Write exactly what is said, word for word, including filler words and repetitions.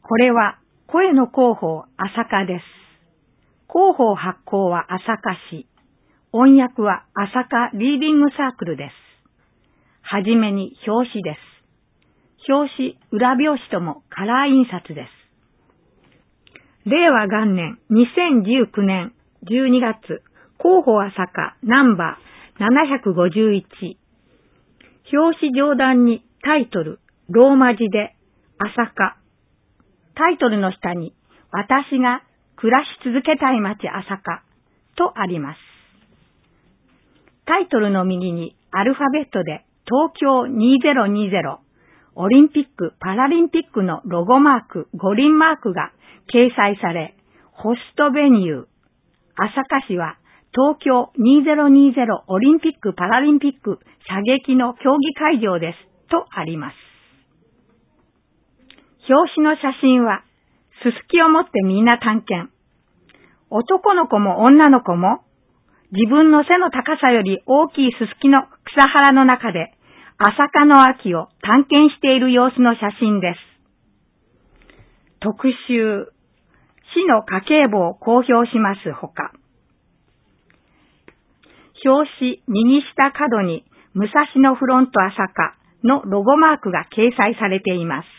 これは声の広報朝霞です。広報発行は朝霞市。音訳は朝霞リーディングサークルです。はじめに表紙です。表紙、裏表紙ともカラー印刷です。れいわ元年にせんじゅうきゅうねんじゅうにがつ、広報朝霞ナンバーななひゃくごじゅういち。表紙上段にタイトル、ローマ字で朝霞。タイトルの下に私が暮らし続けたい街朝霞とあります。タイトルの右にアルファベットで東京にせんにじゅうオリンピック・パラリンピックのロゴマーク、五輪マークが掲載され、ホストベニュー、朝霞市は東京にせんにじゅうオリンピック・パラリンピック射撃の競技会場ですとあります。表紙の写真は、すすきを持ってみんな探検。男の子も女の子も、自分の背の高さより大きいすすきの草原の中で、朝霞の秋を探検している様子の写真です。特集、市の家計簿を公表しますほか、表紙右下角に武蔵野フロント朝霞のロゴマークが掲載されています。